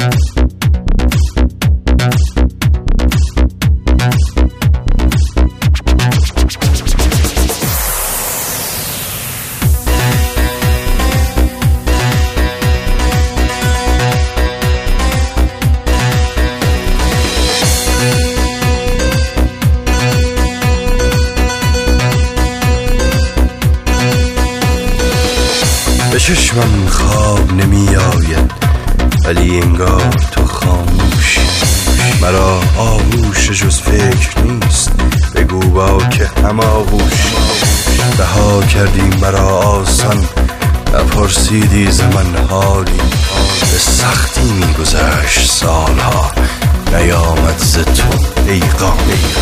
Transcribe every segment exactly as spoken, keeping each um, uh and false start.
به چشمم خواب نمی آید ولی انگار تو خاموش، مرا آغوش جز فکر نیست، بگو با که هم آغوش. رها کردی مرا آسان، نپرسیدی ز من حالی، به سختی می گذشت سالها، نیامد ز تو پیغام.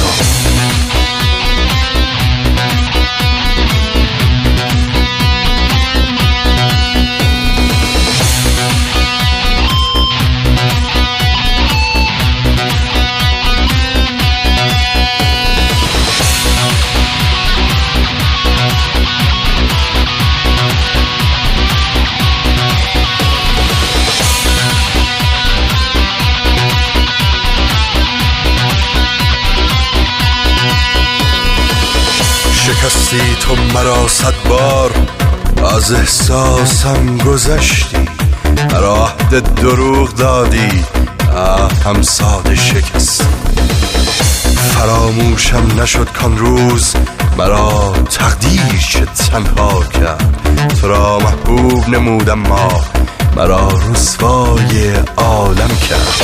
شکستی تو مرا صد بار، از احساسم گذشتی، مرا عهد دروغ دادی، هم ساده شکستی. فراموشم نشد کان روز، مرا تقدیر چه تنها کرد، تو را محبوب نمود اما مرا رسوای عالم کرد.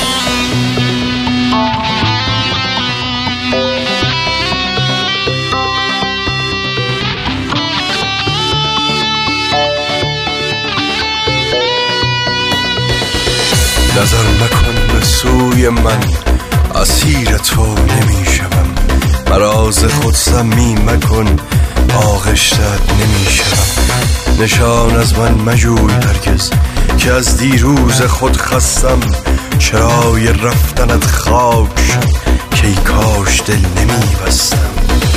نظر مکن به سوی من، اسیر تو نمی شوم، مرا ز خود سمی مکن، آغشتت نمی شوم. نشان از من مجوی هرگز که از دیروز خود خستم، چرای رفتنت خاک شد که ای کاش دل نمی بستم.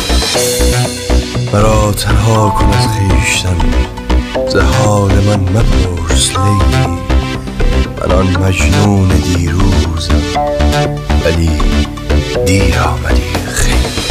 مرا تنها کن از خویشتن، ز حال من مپرس لیلی، من آن مجنون دیروزم ولی دیر آمدی خیلی.